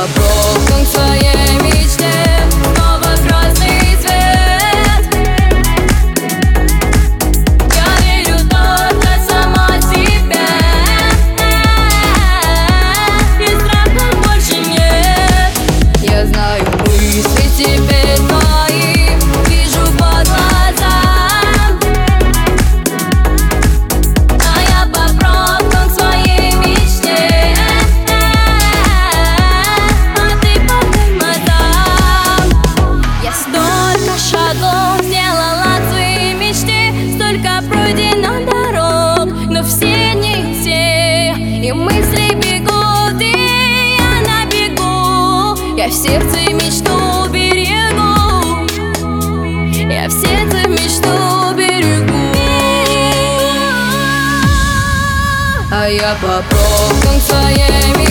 по пробкам к своей мечте, снова красный цвет. Я верю только сама себе, и страха больше нет. Я знаю мысли теперь твои, вижу по глазам, а я по пробкам к своей мечте, а ты по тормозам. Я столько шагов сделала к своей мечте, столько пройдено дорог, но все не те, и мысли бегут, и я на бегу. Я в сердце мечту берегу, я в сердце мечту берегу. А я по пробкам к своей мечте,